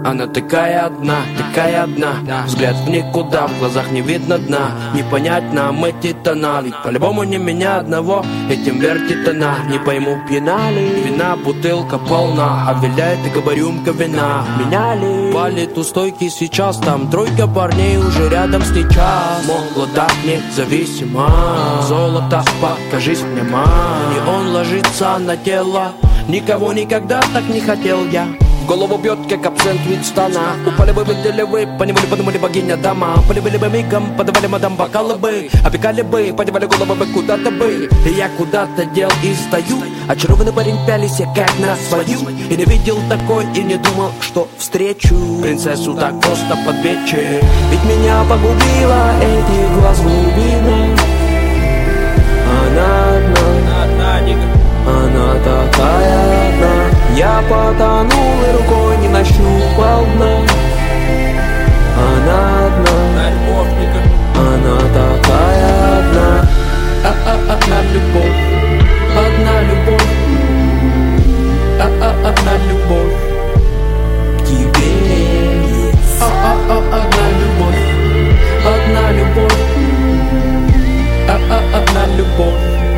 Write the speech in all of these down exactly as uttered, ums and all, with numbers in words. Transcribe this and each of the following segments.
Она такая одна, такая одна. Взгляд в никуда, в глазах не видно дна. Не понять нам эти тона, ведь по-любому не меня одного этим вертит она. Не пойму, пьяна ли вина, бутылка полна, а виляет и рюмка вина. Меня ли палит у стойки сейчас, там тройка парней уже рядом сейчас. Молода, независима, золото, покажись мне, ма. И он ложится на тело, никого никогда так не хотел я. В голову бьет, как абсент вид стана. Упали бы, видели вы, поневоле подумали богиня дома. Полюбили бы мигом, подавали мадам бокалы бы. Опекали бы, подевали головы бы куда-то бы. И я куда-то дел и стою. Очарованный парень, пялись я как на свою. И не видел такой, и не думал, что встречу принцессу так просто под вечер. Ведь меня погубила эти глаз глубины. Она одна, она такая одна. Я потонул и рукой не нащупал дна. Она одна, она такая одна. А-а-одна любовь, одна любовь. А-а-одна любовь к тебе. А-а-одна любовь, одна любовь. А-а-одна любовь.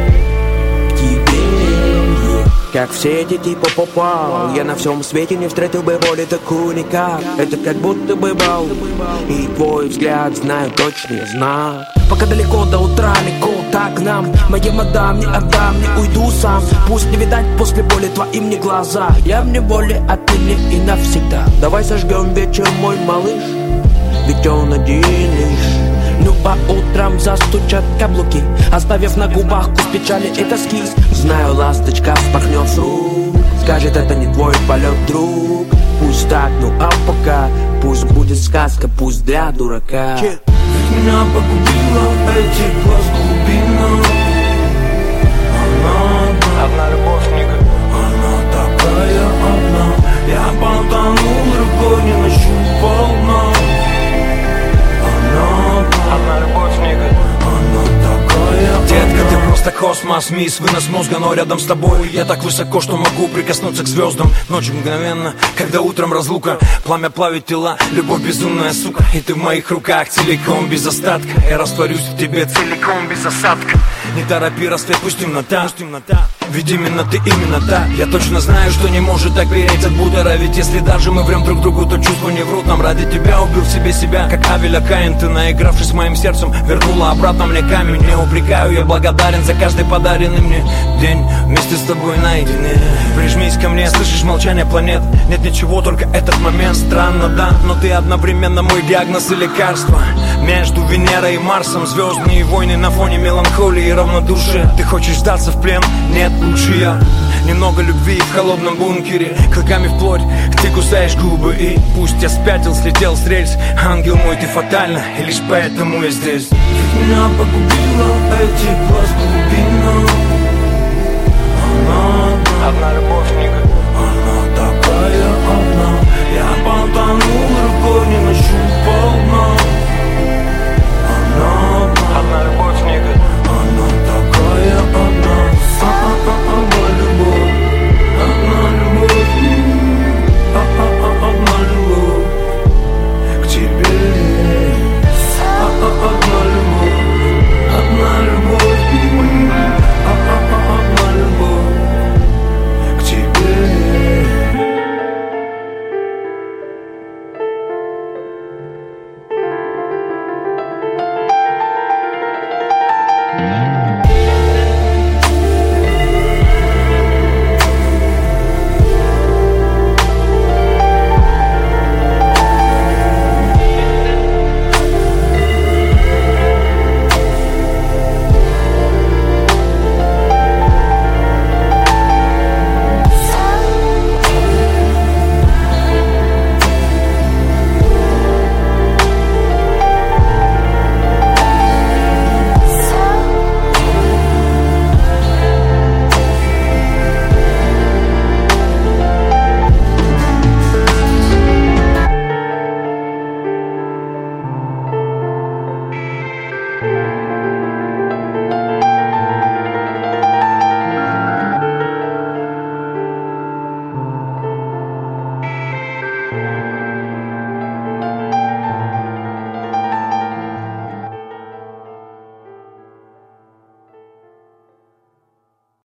Как в сети типа попал, я на всем свете не встретил бы боли такую никак. Это как будто бы бал, и твой взгляд знаю точный знак. Пока далеко до утра, легко так нам. Моей мадам не отдам, не уйду сам. Пусть не видать после боли твоим не глаза. Я в неволе, а ты мне и навсегда. Давай сожгем вечер, мой малыш, ведь он один лишь. Ну по утрам застучат каблуки, оставив на губах вкус печали и тоски. Знаю, ласточка вспорхнет с рук, скажет, это не твой полет, друг. Пусть так, ну а пока пусть будет сказка, пусть для дурака. Ведь меня погубила эти глаз глубина. Она одна, одна любовь, Ника. Она такая одна. Я потонул, рукой не нащупал дна. Одна любовь, Ника. Она такая. Детка, ты просто космос, мисс, вынос мозга, но рядом с тобой я так высоко, что могу прикоснуться к звездам. Ночью мгновенно, когда утром разлука, пламя плавит тела, любовь безумная, сука. И ты в моих руках целиком, без остатка. Я растворюсь в тебе целиком, без осадка. Не торопи рассвет, пусть темнота, ведь именно ты, именно та. Я точно знаю, что не может так переть от Будера. Ведь если даже мы врем друг другу, то чувства не врут нам. Ради тебя убил в себе себя, как Авеля Каин. Ты, наигравшись моим сердцем, вернула обратно мне камень. Не упрекаю, я благодарен за каждый подаренный мне день вместе с тобой наедине. Прижмись ко мне, слышишь молчание планет. Нет ничего, только этот момент. Странно, да, но ты одновременно мой диагноз и лекарство. Между Венерой и Марсом звездные войны на фоне меланхолии и равнодушия. Ты хочешь сдаться в плен? Нет, лучше я. Немного любви в холодном бункере, клыками вплоть, ты кусаешь губы. И пусть я спятил, слетел с рельс, ангел мой, ты фатальна, и лишь поэтому я здесь. Ведь меня погубила эти глаз глубина.